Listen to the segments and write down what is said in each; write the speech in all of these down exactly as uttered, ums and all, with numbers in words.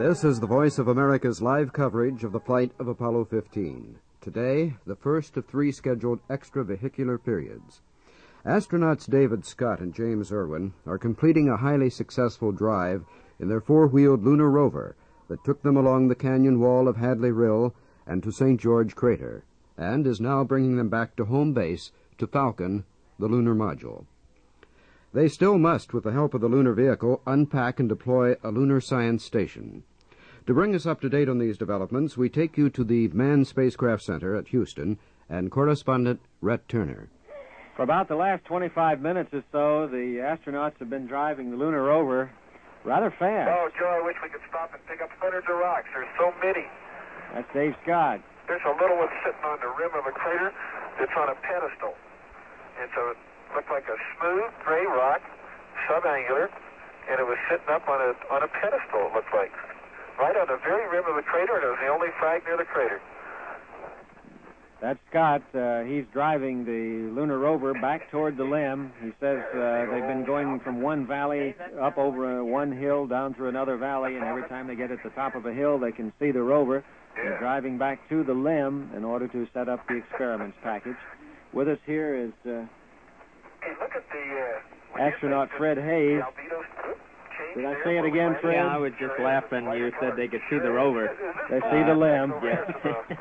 This is the Voice of America's live coverage of the flight of Apollo fifteen. Today, the first of three scheduled extravehicular periods. Astronauts David Scott and James Irwin are completing a highly successful drive in their four-wheeled lunar rover that took them along the canyon wall of Hadley Rill and to Saint George Crater, and is now bringing them back to home base, to Falcon, the lunar module. They still must, with the help of the lunar vehicle, unpack and deploy a lunar science station. To bring us up to date on these developments, we take you to the Manned Spacecraft Center at Houston and correspondent Rhett Turner. For about the last twenty-five minutes or so, the astronauts have been driving the lunar rover rather fast. Oh, Joe, I wish we could stop and pick up hundreds of rocks. There's so many. That's Dave Scott. There's a little one sitting on the rim of a crater that's on a pedestal. And so it looked like a smooth gray rock, subangular, and it was sitting up on a on a pedestal, it looked like. Right on the very rim of the crater, and it was the only frag near the crater. That's Scott. Uh, he's driving the lunar rover back toward the limb. He says uh, they've been going from one valley up over uh, one hill down through another valley, and every time they get at the top of a hill, they can see the rover. Yeah. They're driving back to the limb in order to set up the experiments package. With us here is uh, hey, look at the, uh, astronaut Fred Hayes. Did I say it again, Fred? Yeah, I was just laughing. You said they could see the rover. They see the limb. Yes.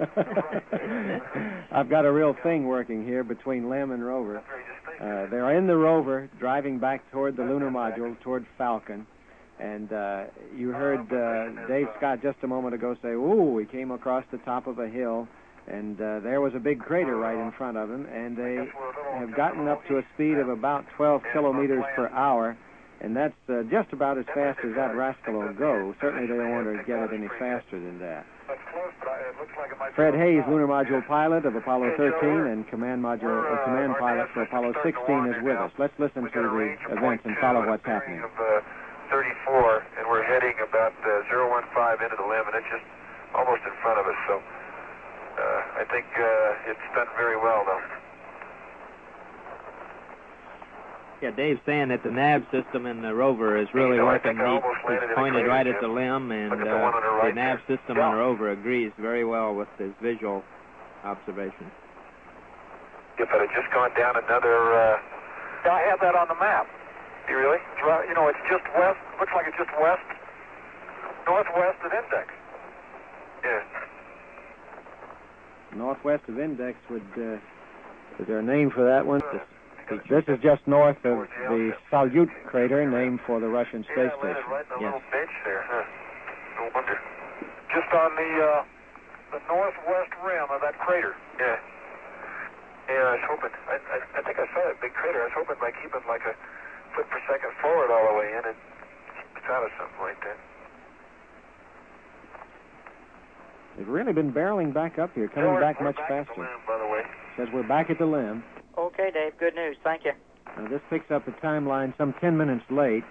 I've got a real thing working here between limb and rover. Uh, they're in the rover, driving back toward the lunar module, toward Falcon. And uh, you heard uh, Dave Scott just a moment ago say, ooh, we came across the top of a hill, and uh, there was a big crater right in front of them, and they have gotten up to a speed of about twelve kilometers per hour. And that's uh, just about as fast as that rascal will go. Certainly they don't want to get it any faster than that. Fred Hayes, lunar module pilot of Apollo thirteen and command module uh, command pilot for Apollo sixteen, is with us. Let's listen to the events and follow what's happening. thirty-four, and we're heading about uh, zero one five into the limb, and it's just almost in front of us. So uh, I think uh, it's done very well, though. Yeah, Dave's saying that the nav system in the rover is really You know, I working think I neat. almost landed It's in the pointed crater, right at Jim. the limb, and Look at the uh, one on the right the nav there. system Yeah. on the rover agrees very well with his visual observation. If it had just gone down another... Uh... Yeah, I have that on the map. You really? It's right, you know, it's just west, looks like it's just west, northwest of Index. Yeah. Northwest of Index would... Uh, is there a name for that one? This is just north of the Salyut crater, named for the Russian space yeah, station. right in a Yes. little bench there. Huh. No wonder. Just on the uh, the northwest rim of that crater. Yeah. Yeah, I was hoping. I, I, I think I saw that big crater. I was hoping by keeping like a foot per second forward all the way in, and it's out of something like that. They've really been barreling back up here, coming Yeah, we're- back we're much back at the faster. limb, by the way. Says we're back at the limb. Okay, Dave. Good news. Thank you. Now, this picks up the timeline some ten minutes late.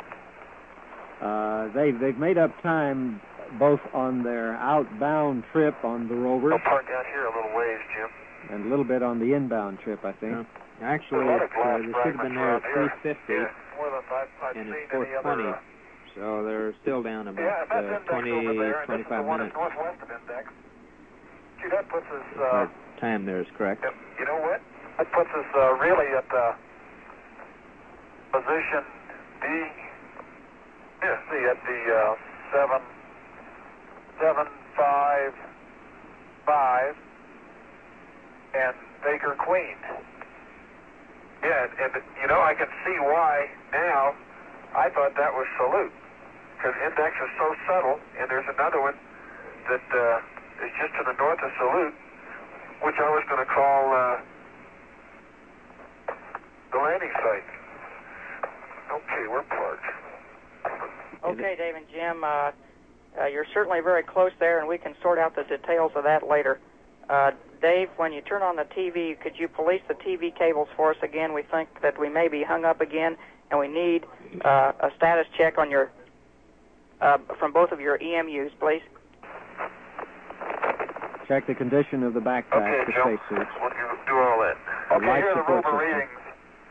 Uh, they've, they've made up time both on their outbound trip on the rover I'll park out here a little ways, Jim. and a little bit on the inbound trip, I think. Uh, actually, There's a lot it, of uh, glass they should have been there at fragments three around fifty, here. Yeah, more than I've, I've and seen it's four any other... twenty, Uh, so they're still down yeah, about that's uh, Index twenty, over there, and this is the twenty-five one minutes. that's northwest of Index. Gee, that puts us... Uh, Our time there is correct. Yep. You know what? That puts us uh, really at uh, position D. Yeah, see, at the uh, seven, seven, five, five, and Baker Queen. Yeah, and, and you know, I can see why now. I thought that was Salute, because Index is so subtle, and there's another one that uh, is just to the north of Salute, which I was going to call uh, the landing site. Okay, we're parked. Okay, Dave and Jim, uh, uh, you're certainly very close there, and we can sort out the details of that later. Uh, Dave, when you turn on the T V, could you police the T V cables for us again? We think that we may be hung up again, and we need uh, a status check on your uh, from both of your E M Us, please. Check the condition of the backpack, Okay, the Joe, spacesuits. we'll do, do all that. The Okay, life here are the support rover system. readings.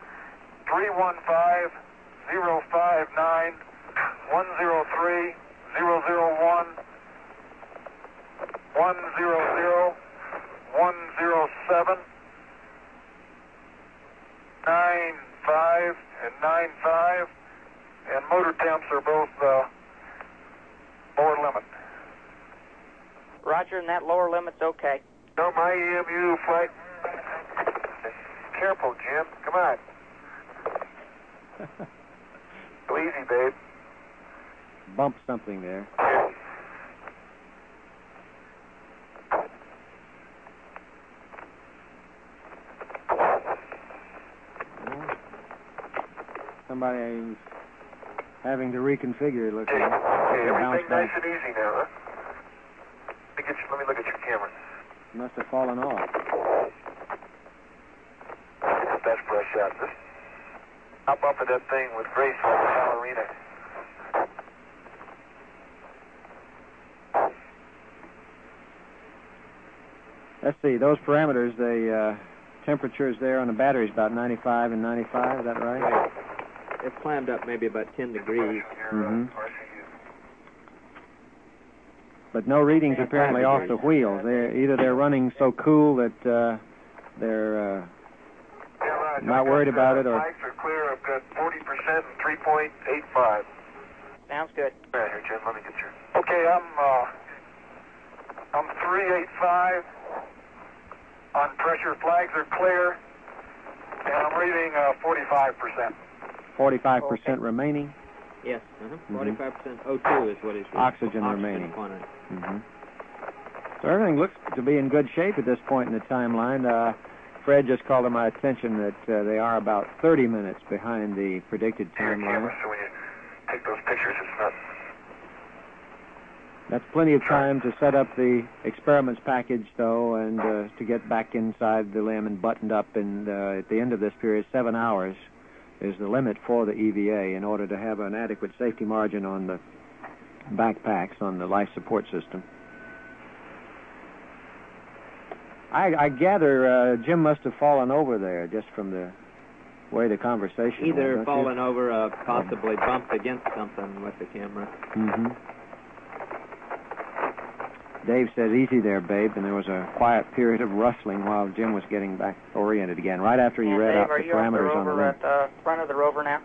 three one five, zero five nine, one zero three, zero zero one, one zero zero, one zero seven, nine five, and nine five, and motor temps are both uh, lower limit. Roger, and that lower limit's okay. No, my E M U flight. Careful, Jim. Come on. Go easy, babe. Bump something there. Somebody having to reconfigure, it looks Okay, like. okay, Bounce everything nice back. and easy now, huh? Let me, get you, let me look at your camera. Must have fallen off. Get the best brush shot. This, hop up at that thing with grace like a ballerina. Let's see, those parameters, the uh, temperatures there on the battery is about ninety-five and ninety-five, is that right? Right. It's climbed up maybe about ten degrees. Mm-hmm. But no readings apparently off the wheels. They're, either they're running so cool that uh, they're uh, Yeah, right. not I've got, worried about uh, it, or... Flags are clear. I've got forty percent and three point eight five. Sounds good. Right here, Jim. Let me get your... Okay, I'm, uh, I'm three eight five. On pressure, flags are clear. And I'm reading uh, forty-five percent. forty-five percent remaining. Yes, uh-huh. Mhm. forty-five percent O two is what he's reading. Oxygen remaining. Quantity. Mm-hmm. So everything looks to be in good shape at this point in the timeline. Uh, Fred just called to my attention that uh, they are about thirty minutes behind the predicted Your timeline. camera, so when you take those pictures, it's not... That's plenty of time to set up the experiments package, though, and uh, to get back inside the limb and buttoned up. And uh, at the end of this period, seven hours is the limit for the E V A in order to have an adequate safety margin on the backpacks on the life support system. I, I gather uh, Jim must have fallen over there just from the way the conversation Either went, don't fallen you? over, uh, possibly bumped against something with the camera. Mm-hmm. Dave says, "Easy there, babe," and there was a quiet period of rustling while Jim was getting back oriented again, right after he And read Dave, out are the you on the parameters on the rover limb. at the front of the rover now?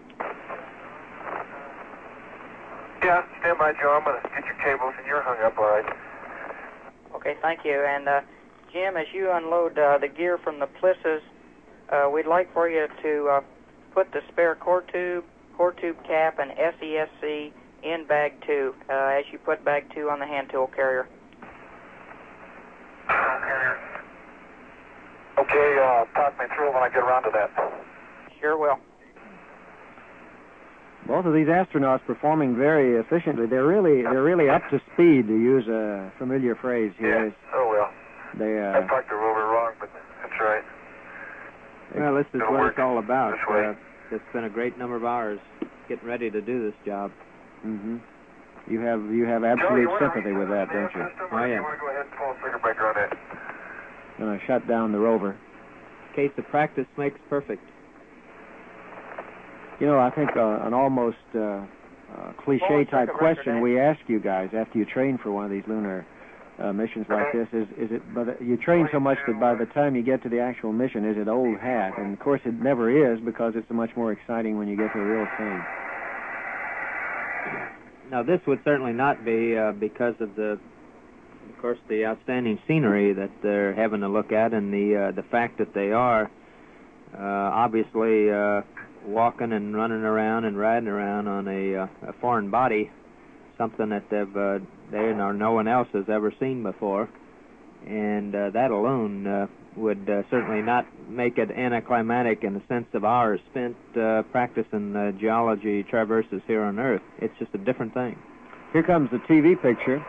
Yeah, stand by, Joe. I'm going to get your cables, and you're hung up, all right. Okay, thank you. And uh, Jim, as you unload uh, the gear from the plisses, uh, we'd like for you to uh, put the spare core tube, core tube cap, and S E S C in bag two uh, as you put bag two on the hand tool carrier. Okay, uh, talk me through when I get around to that. Sure will. Both of these astronauts performing very efficiently. They're really they're really up to speed, to use a familiar phrase here. Yeah, oh well. They I uh, parked the rover wrong, but that's right. Well, this is It'll what work it's all about. this way. Uh, it's been a great number of hours getting ready to do this job. hmm You have you have Joe, absolute you wanna sympathy with that, reset don't the you? system, Oh, or do yeah. you want to go ahead and pull the circuit breaker on that? Going to shut down the rover. Case of practice makes perfect. You know, I think uh, an almost uh, uh, cliche type circuit question breaker, we ask you guys after you train for one of these lunar uh, missions like this is: is it? But you train so much that by the time you get to the actual mission, is it old hat? And of course, it never is, because it's much more exciting when you get to the real thing. Now, this would certainly not be uh, because of the, of course, the outstanding scenery that they're having to look at, and the uh, the fact that they are uh, obviously uh, walking and running around and riding around on a, uh, a foreign body, something that they've uh, they or no one else has ever seen before, and uh, that alone uh, would uh, certainly not make it anticlimactic in the sense of hours spent uh, practicing uh, geology traverses here on Earth. It's just a different thing. Here comes the T V picture.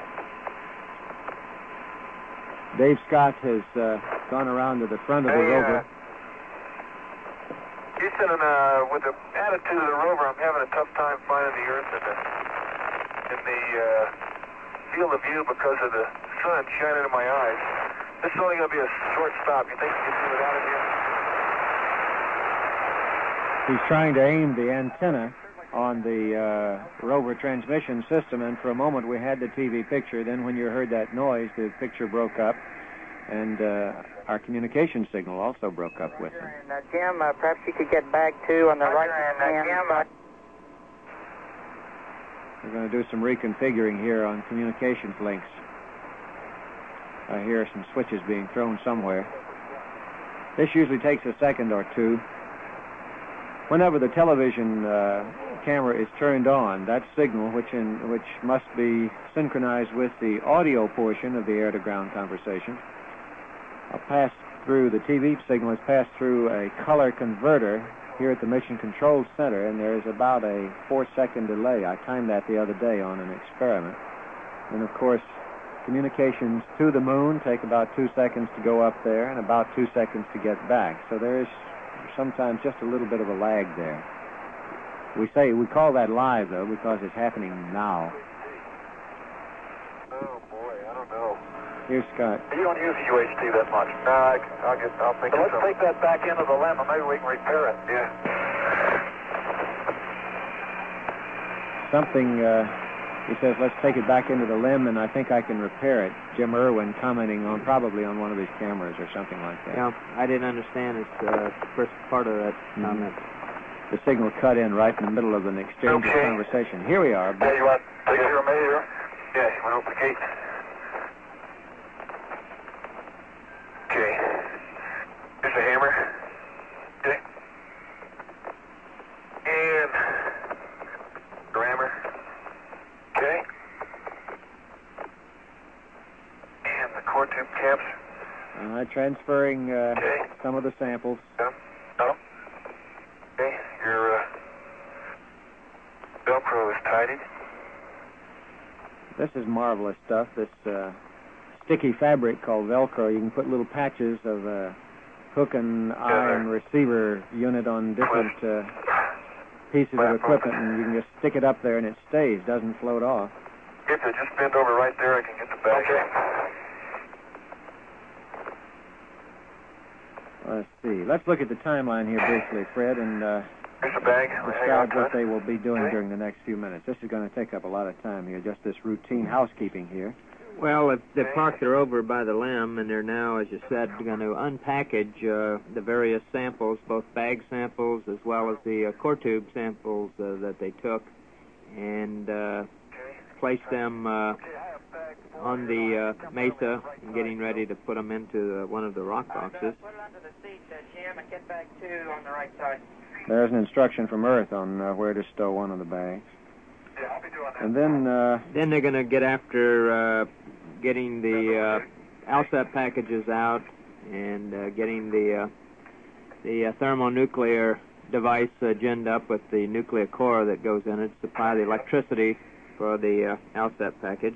Dave Scott has uh, gone around to the front of the Hey, rover. uh, Houston, and uh, with the attitude of the rover, I'm having a tough time finding the Earth in the, in the uh, field of view because of the sun shining in my eyes. This is only going to be a short stop. You think you can do it out of here? He's trying to aim the antenna on the uh, rover transmission system, and for a moment we had the T V picture. Then when you heard that noise, the picture broke up, and uh, our communication signal also broke up with them. And, uh, Jim, uh, perhaps you could get back to on the right hand side. We're going to do some reconfiguring here on communications links. I hear some switches being thrown somewhere. This usually takes a second or two. Whenever the television uh, camera is turned on, that signal, which in, which must be synchronized with the audio portion of the air-to-ground conversation, will pass through, the T V signal is passed through a color converter here at the Mission Control Center, and there's about a four-second delay. I timed that the other day on an experiment. And, of course, communications to the moon take about two seconds to go up there and about two seconds to get back. So there is sometimes just a little bit of a lag there. We say, we call that live, though, because it's happening now. Oh, boy, I don't know. Here's Scott. You don't use U H T that much. No, I, I'll get, I'll think so let's take that back into the limb and maybe we can repair it. Yeah. Something, uh, he says, let's take it back into the limb, and I think I can repair it. Jim Irwin commenting on, probably on one of his cameras or something like that. Yeah, I didn't understand his uh, first part of that Mm-hmm. comment. The signal cut in right in the middle of an exchange of Okay. conversation. Here we are. Yeah, you want to take it from me here? Yeah, you want to open the gate? Okay. Here's the hammer. Okay. And the rammer. Okay. And the core tube caps. Uh, transferring uh, Okay. some of the samples. No. No. Okay. Your uh, Velcro is tightened. This is marvelous stuff. This uh, sticky fabric called Velcro. You can put little patches of a hook and eye and receiver unit on different uh, pieces of equipment, and you can just stick it up there and it stays, doesn't float off. Get the, just bend over right there. I can get the bag. Okay. Let's see. Let's look at the timeline here briefly, Fred, and uh, Here's the bag. Hang on describe to what it. they will be doing Okay. during the next few minutes. This is going to take up a lot of time here, just this routine housekeeping here. Well, if they parked her over by the limb, and they're now, as you said, going to unpackage uh, the various samples, both bag samples as well as the uh, core tube samples uh, that they took, and uh, place them uh, on the uh, mesa, and getting ready to put them into uh, one of the rock boxes. Put it under the seat, uh, Jim, and get back two on the right side. There's an instruction from Earth on uh, where to stow one of the bags. Yeah, I'll be doing that. And then uh, Then they're going to get after uh, getting the uh, ALSAT packages out and uh, getting the uh, the uh, thermonuclear device uh, ginned up with the nuclear core that goes in it, supply the electricity for the uh, ALSAT package,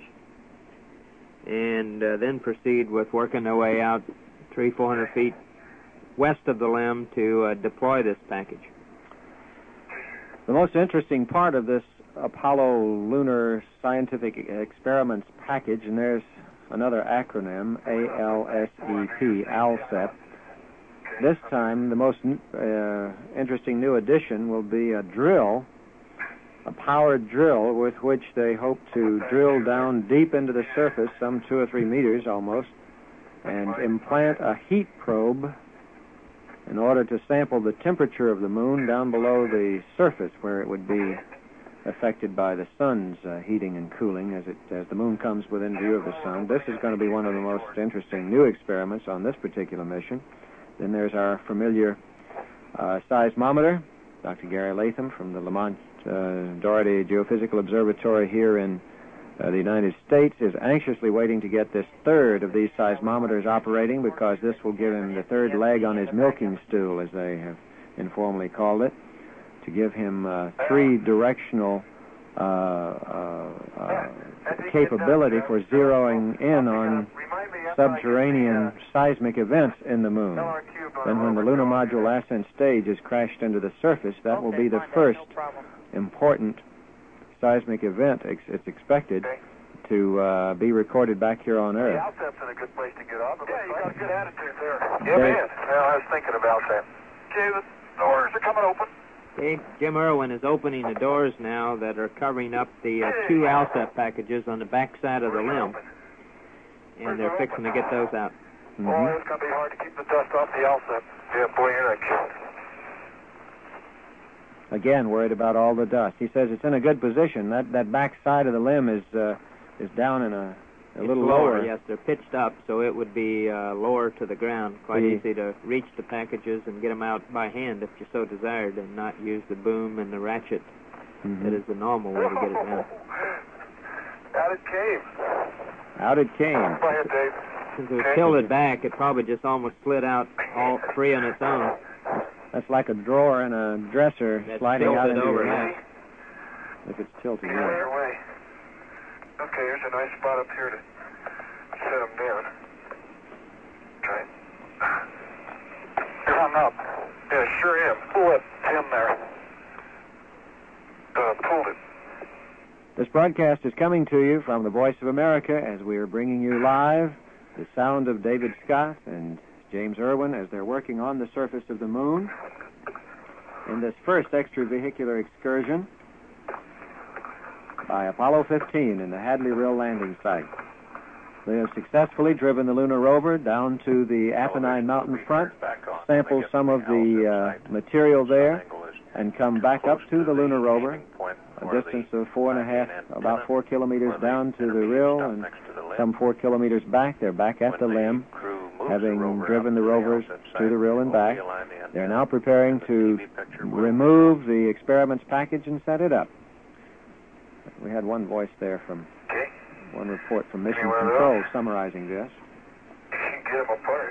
and uh, then proceed with working their way out three, four hundred feet west of the limb to uh, deploy this package. the most interesting part of this Apollo Lunar Scientific Experiments package, and there's another acronym, A L S E P, ALSEP. This time, the most uh, interesting new addition will be a drill, a powered drill with which they hope to drill down deep into the surface, some two or three meters almost, and implant a heat probe in order to sample the temperature of the moon down below the surface where it would be affected by the sun's uh, heating and cooling as it as the moon comes within view of the sun. This is going to be one of the most interesting new experiments on this particular mission. Then there's our familiar uh, seismometer, Doctor Gary Latham from the Lamont uh, Doherty Geophysical Observatory here in uh, the United States is anxiously waiting to get this third of these seismometers operating because this will give him the third leg on his milking stool, as they have informally called it, to give him uh, three-directional uh, uh, uh, capability for zeroing in on subterranean seismic events in the moon. Then when the lunar module ascent stage is crashed into the surface, that will be the first important seismic event, ex- it's expected, to uh, be recorded back here on Earth. Yeah, ALSAP's in a good place to get off. Yeah, you got a good attitude there. Yeah, man. Well, I was thinking about that. Okay, the doors are coming open. Okay, Jim Irwin is opening the doors now that are covering up the uh, two ALSEP packages on the back side of the limb, and they're fixing to get those out. Mm-hmm. Boy, it's going to be hard to keep the dust off the ALSEP. Yeah, boy, you're a kid. Again, worried about all the dust. He says it's in a good position. That that back side of the limb is uh, is down in a, a little lower. lower. Yes, they're pitched up, so it would be uh, lower to the ground. Quite The- easy to reach the packages and get them out by hand if you so desired, and not use the boom and the ratchet. Mhm. That is the normal way to get it down. Out it came. Out it came. Go ahead, Dave. Since it was Okay. tilted back, it probably just almost slid out all free on its own. That's like a drawer in a dresser That's sliding out tilted into over, your yeah. neck. If it's tilted, Get yeah. out of your way. Okay, here's a nice spot up here to set him down. Okay. You're hung up. Yeah, sure am. Pull that pin there. Uh, pulled it. This broadcast is coming to you from the Voice of America as we are bringing you live the sound of David Scott and James Irwin as they're working on the surface of the moon in this first extravehicular excursion by Apollo fifteen in the Hadley Rill landing site. They have successfully driven the lunar rover down to the Apennine mountain front, sampled some of the uh, material there, and come back up to the lunar rover, a distance of four and a half, about four kilometers down to the rill, and some four kilometers back. They're back at the limb, having driven the rovers to the rill and back. They're now preparing to remove the experiments package and set it up. We had one voice there from Okay. one report from Mission Anywhere Control else? summarizing this. Get him apart.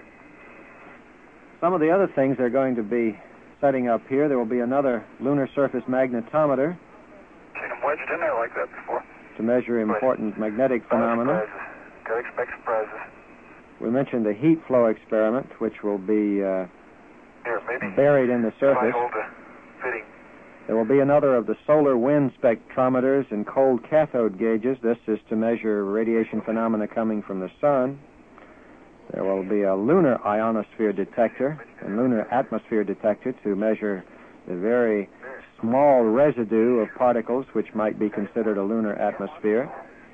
Some of the other things they're going to be setting up here, there will be another lunar surface magnetometer Seen him wedged in there like that before. to measure important magnetic phenomena. Surprises. Gotta expect surprises. We mentioned the heat flow experiment, which will be uh, Here, maybe. buried in the If I surface. hold the fitting. There will be another of the solar wind spectrometers and cold cathode gauges. This is to measure radiation phenomena coming from the sun. There will be a lunar ionosphere detector and lunar atmosphere detector to measure the very small residue of particles which might be considered a lunar atmosphere.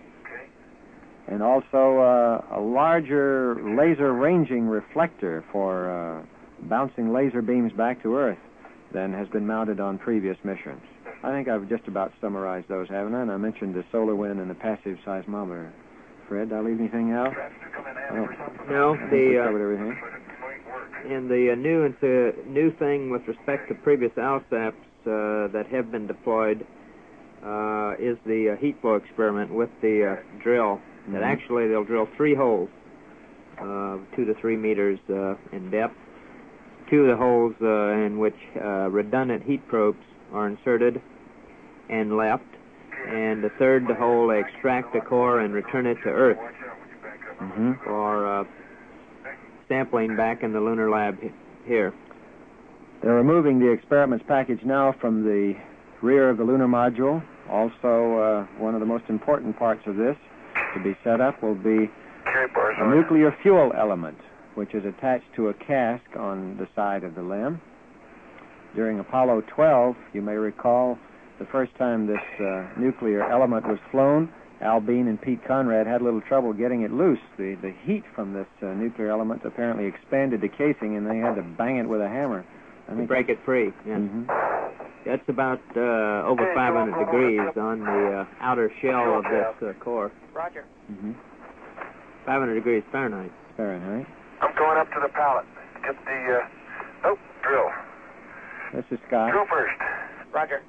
And also uh, a larger laser ranging reflector for uh, bouncing laser beams back to Earth than has been mounted on previous missions. I think I've just about summarized those, haven't I? And I mentioned the solar wind and the passive seismometer. Fred, did I leave anything out? I don't, No, I think we the uh, covered everything. and the uh, new and the new thing with respect to previous ALSEPs uh, that have been deployed uh, is the uh, heat flow experiment with the uh, drill. Mhm. That actually they'll drill three holes, uh, two to three meters uh, in depth. Two of the holes uh, in which uh, redundant heat probes are inserted and left, and the third hole they extract the core and return it to Earth Mm-hmm. for uh, sampling back in the lunar lab he- here. They're removing the experiments package now from the rear of the lunar module. Also, uh, one of the most important parts of this to be set up will be Carry bars a on. nuclear fuel element, which is attached to a cask on the side of the limb. During Apollo twelve, you may recall the first time this uh, nuclear element was flown, Al Bean and Pete Conrad had a little trouble getting it loose. The, the heat from this uh, nuclear element apparently expanded the casing, and they had to bang it with a hammer. I To break it free. Yes. Mhm. That's about uh, over five hundred degrees on the uh, outer shell of this uh, core. Roger. Mhm. five hundred degrees Fahrenheit. Fahrenheit. I'm going up to the pallet. Get the, uh, oh, drill. This is Scott. Drill first. Roger.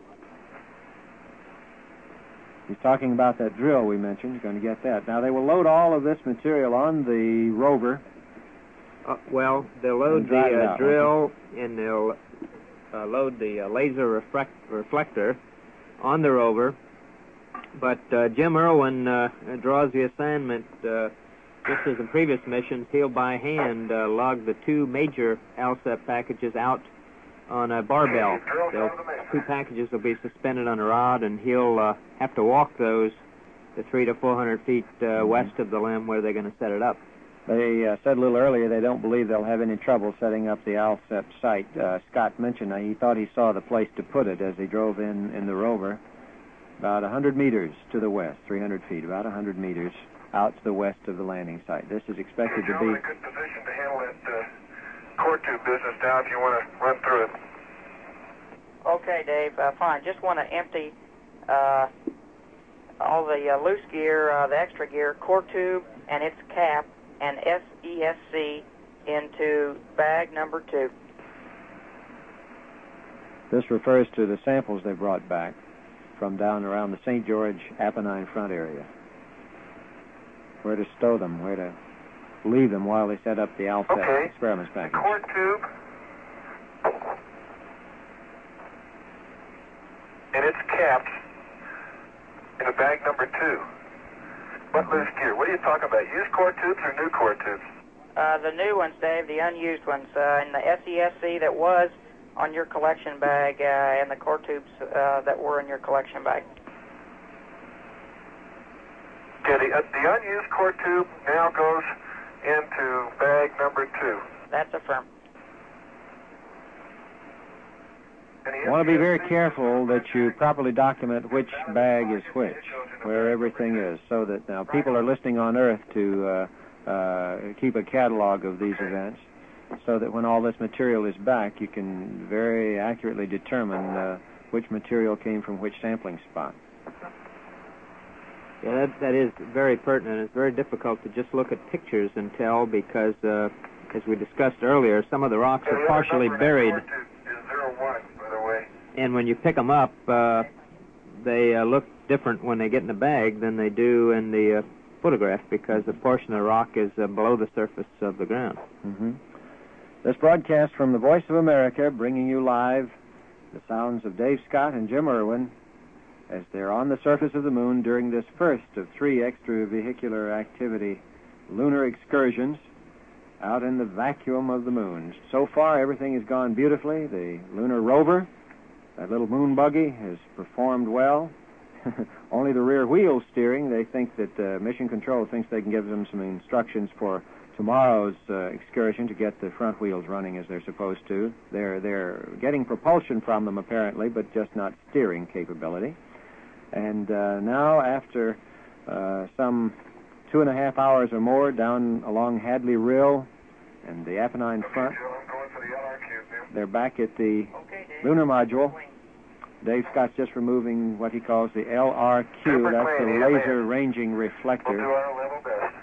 He's talking about that drill we mentioned. He's going to get that. Now, they will load all of this material on the rover. Uh, well, they'll load And dry it the uh, out, drill and they'll uh, load the uh, laser reflect- reflector on the rover. But uh, Jim Irwin uh, draws the assignment, uh, just as in previous missions, he'll by hand uh, log the two major ALSEP packages out on a barbell. They'll, two packages will be suspended on a rod, and he'll uh, have to walk those the three to four hundred feet uh, Mm-hmm. west of the limb where they're going to set it up. They uh, said a little earlier they don't believe they'll have any trouble setting up the ALSEP site. Uh, Scott mentioned uh, he thought he saw the place to put it as he drove in in the rover, about one hundred meters to the west, three hundred feet, about one hundred meters out to the west of the landing site. This is expected to be... You're in a good position to handle that uh, core tube business now if you want to run through it. Okay, Dave, uh, fine. Just want to empty uh, all the uh, loose gear, uh, the extra gear, core tube and its cap, and S E S C into bag number two. This refers to the samples they brought back from down around the Saint George Apennine front area. Where to stow them, where to leave them while they set up the ALSEP okay. experiments package. Core tube and its caps in a bag number two. What loose gear? What are you talking about? Used core tubes or new core tubes? Uh, the new ones, Dave, the unused ones, uh, and the S E S C that was on your collection bag, uh, and the core tubes uh, that were in your collection bag. Okay, the, uh, the unused core tube now goes into bag number two. That's affirmed. You want to be very careful that you properly document which bag is which, where everything is, so that now people are listening on Earth to uh, uh, keep a catalog of these events, so that when all this material is back, you can very accurately determine uh, which material came from which sampling spot. Yeah, that, that is very pertinent. It's very difficult to just look at pictures and tell because, uh, as we discussed earlier, some of the rocks are partially buried. And when you pick them up, uh, they uh, look different when they get in the bag than they do in the uh, photograph because a portion of the rock is uh, below the surface of the ground. Mm-hmm. This broadcast from the Voice of America, bringing you live the sounds of Dave Scott and Jim Irwin as they're on the surface of the moon during this first of three extravehicular activity lunar excursions out in the vacuum of the moon. So far, everything has gone beautifully. The lunar rover, that little moon buggy, has performed well. Only the rear wheel steering, they think that uh, Mission Control thinks they can give them some instructions for tomorrow's uh, excursion to get the front wheels running as they're supposed to. They're, they're getting propulsion from them, apparently, but just not steering capability. And uh, now, after uh, some two and a half hours or more down along Hadley Rill and the Apennine front, they're back at the lunar module. Dave Scott's just removing what he calls the L R Q. That's the laser ranging reflector. We'll do our level best.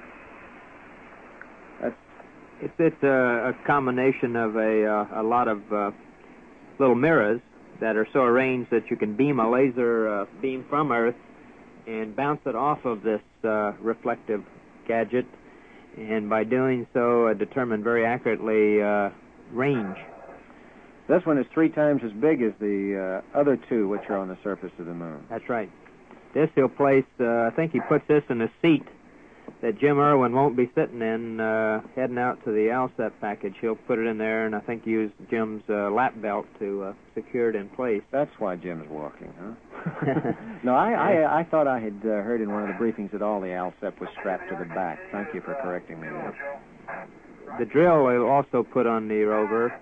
That's It's, it's a, a combination of a, uh, a lot of uh, little mirrors that are so arranged that you can beam a laser uh, beam from Earth and bounce it off of this uh, reflective gadget, and by doing so, uh, determine very accurately uh, range. This one is three times as big as the uh, other two which are on the surface of the moon. That's right. This he'll place, uh, I think he puts this in a seat that Jim Irwin won't be sitting in, uh, heading out to the ALSEP package. He'll put it in there and I think use Jim's uh, lap belt to uh, secure it in place. That's why Jim's walking, huh? No, I, I I thought I had uh, heard in one of the briefings that all the ALSEP was strapped to the back. Thank you for correcting me there. The drill will also put on the rover.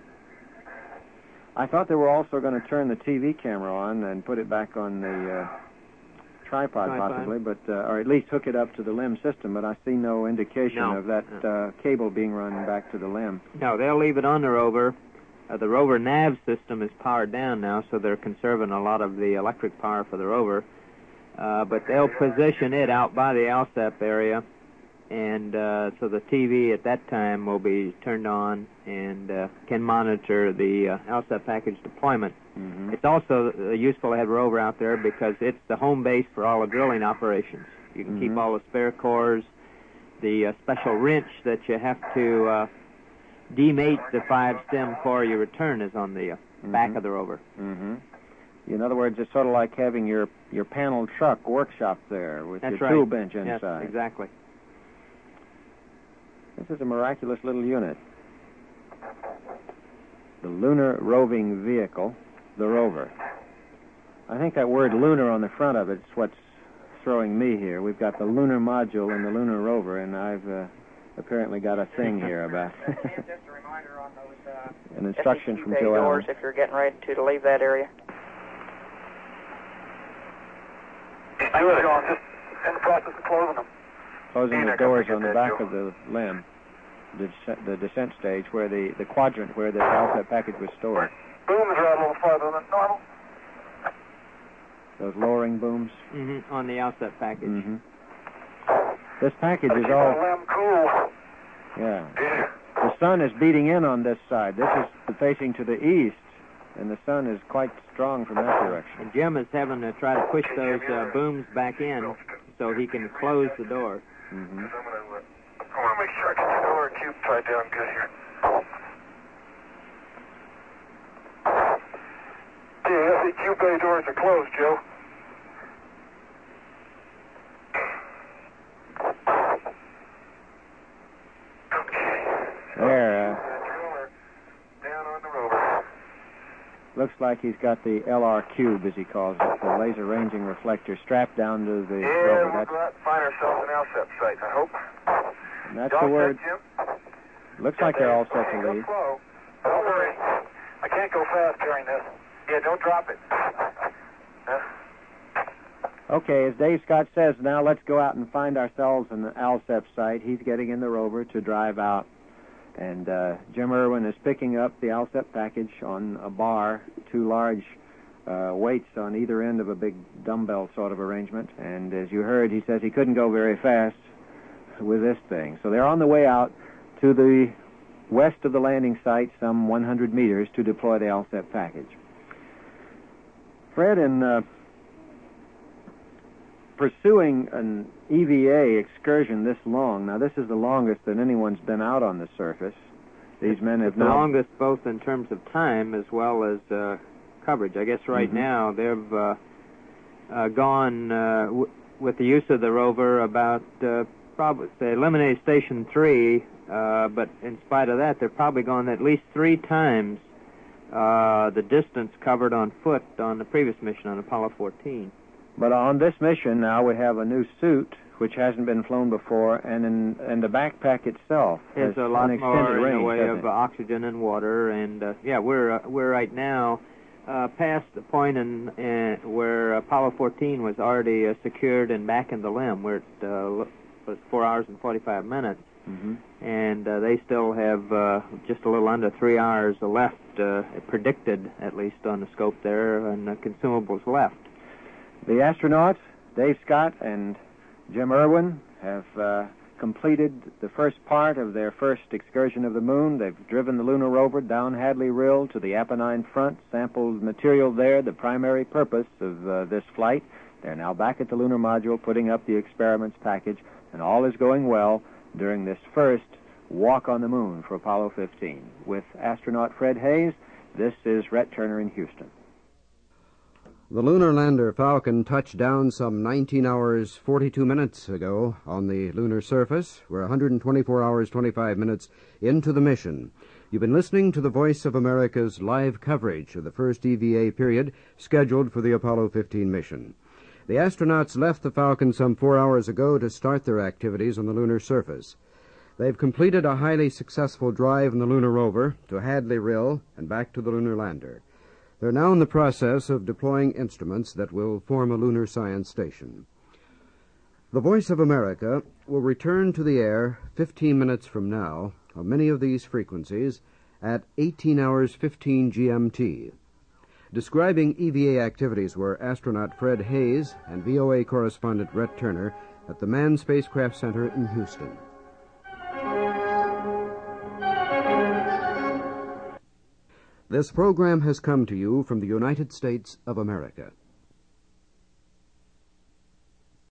I thought they were also going to turn the T V camera on and put it back on the uh, tripod, Tripod. possibly, but uh, or at least hook it up to the limb system, but I see no indication No. of that uh, cable being run back to the limb. No, they'll leave it on the rover. Uh, the rover nav system is powered down now, so they're conserving a lot of the electric power for the rover. Uh, but they'll position it out by the ALSEP area, and uh, so the T V at that time will be turned on and uh, can monitor the uh, ALSEP package deployment. Mm-hmm. It's also uh, useful to have a rover out there because it's the home base for all the drilling operations. You can Mhm. keep all the spare cores, the uh, special wrench that you have to uh, demate the five-stem core you return is on the uh, back Mhm. of the rover. Mm-hmm. In other words, it's sort of like having your, your panel truck workshop there with That's your right. tool bench Yes, inside. exactly. This is a miraculous little unit. The Lunar Roving Vehicle, the rover. I think that word lunar on the front of it's what's throwing me here. We've got the lunar module and the lunar rover, and I've uh, apparently got a thing here about Just a reminder on those uh, an instruction from Joe doors Allen. if you're getting ready to, to leave that area. I was on just in the process of closing them. Closing You're the not gonna doors forget on the that, back Joe. of the limb, the, descent, the descent stage, where the, the quadrant where the Alsep package was stored. Booms are out a little farther than normal. Those lowering booms. Mm-hmm. On the outset package. Mm-hmm. This package Keep is that all... limb cool. Yeah. Yeah. The sun is beating in on this side. This is facing to the east, and the sun is quite strong from that direction. And Jim is having to try to push those uh, booms back in so he can close the door. Mm-hmm. I'm gonna, uh, I want to make sure I get the door cube tied down good here. Yeah, the cube bay doors are closed, Joe. There, uh, Driller down on the rover. looks like he's got the L R cube, as he calls it, the laser ranging reflector, strapped down to the Yeah, rover. we'll That's, go out and find ourselves an Alsep site, I hope. and that's You the all word. set, Jim? Looks like they're all set Okay, to go leave. slow. Don't hurry. I can't go fast during this. Yeah, don't drop it. Huh? Okay, as Dave Scott says, now let's go out and find ourselves an Alsep site. He's getting in the rover to drive out. And uh, Jim Irwin is picking up the Alsep package on a bar, two large uh, weights on either end of a big dumbbell sort of arrangement. And as you heard, he says he couldn't go very fast with this thing. So they're on the way out to the west of the landing site, some one hundred meters, to deploy the Alsep package. Fred, in uh, pursuing an E V A excursion this long, now this is the longest that anyone's been out on the surface. These men have It's the now... longest both in terms of time as well as uh, coverage. I guess right Mhm. now they've uh, uh, gone uh, w- with the use of the rover about uh, probably they eliminated Station three, uh, but in spite of that, they've probably gone at least three times uh, the distance covered on foot on the previous mission on Apollo fourteen. But on this mission now we have a new suit which hasn't been flown before, and in, and the backpack itself has It's a lot an more extended in range, the way hasn't of it? uh, oxygen and water, and uh, yeah, we're uh, we're right now uh, past the point in uh, where Apollo fourteen was already uh, secured and back in the limb. We're at uh, was four hours and forty-five minutes, Mm-hmm. and uh, they still have uh, just a little under three hours left, uh, predicted at least on the scope there, and uh, consumables left. The astronauts, Dave Scott and Jim Irwin, have uh, completed the first part of their first excursion of the moon. They've driven the lunar rover down Hadley Rill to the Apennine front, sampled material there, the primary purpose of uh, this flight. They're now back at the lunar module putting up the experiments package, and all is going well during this first walk on the moon for Apollo fifteen. With astronaut Fred Hayes, this is Rhett Turner in Houston. The lunar lander Falcon touched down some nineteen hours, forty-two minutes ago on the lunar surface. We're one hundred twenty-four hours, twenty-five minutes into the mission. You've been listening to the Voice of America's live coverage of the first E V A period scheduled for the Apollo fifteen mission. The astronauts left the Falcon some four hours ago to start their activities on the lunar surface. They've completed a highly successful drive in the lunar rover to Hadley Rill and back to the lunar lander. They're now in the process of deploying instruments that will form a lunar science station. The Voice of America will return to the air fifteen minutes from now on many of these frequencies at eighteen hours fifteen G M T. Describing E V A activities were astronaut Fred Hayes and V O A correspondent Rhett Turner at the Manned Spacecraft Center in Houston. This program has come to you from the United States of America.